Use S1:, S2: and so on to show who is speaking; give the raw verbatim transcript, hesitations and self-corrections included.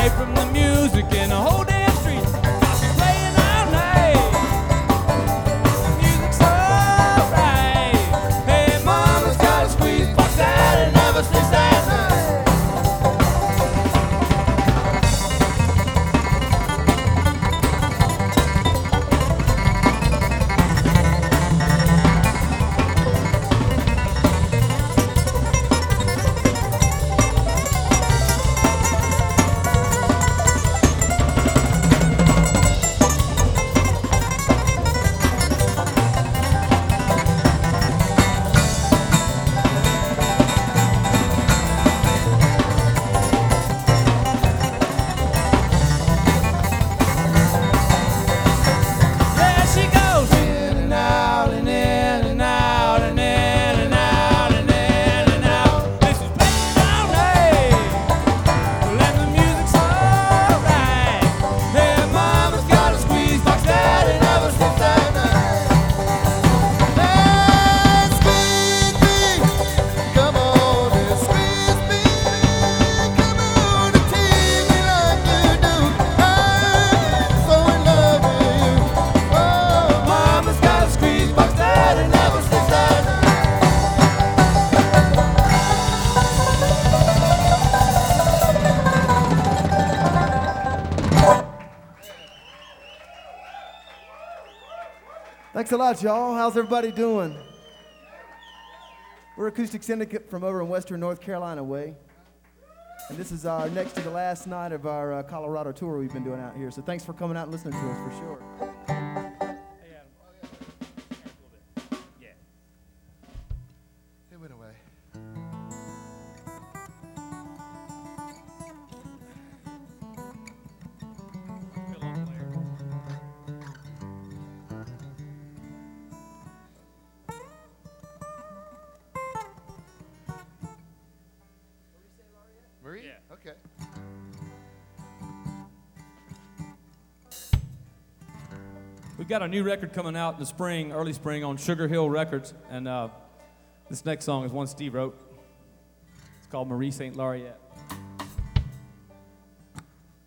S1: escape from the music in the whole damn street. Cause she's playing all night. The music's alright. Hey, mama's got a squeeze box out and never sleeps at night.
S2: Thanks a lot, y'all. How's everybody doing? We're Acoustic Syndicate from over in Western North Carolina way. And this is our next to the last night of our uh, Colorado tour we've been doing out here. So thanks for coming out and listening to us for sure.
S1: Hey, Adam. A little bit. Yeah.
S3: It went away. Marie?
S1: Yeah.
S3: Okay.
S1: We've got a new record coming out in the spring, early spring, on Sugar Hill Records, and uh, this next song is one Steve wrote. It's called Marie Saint Laureate.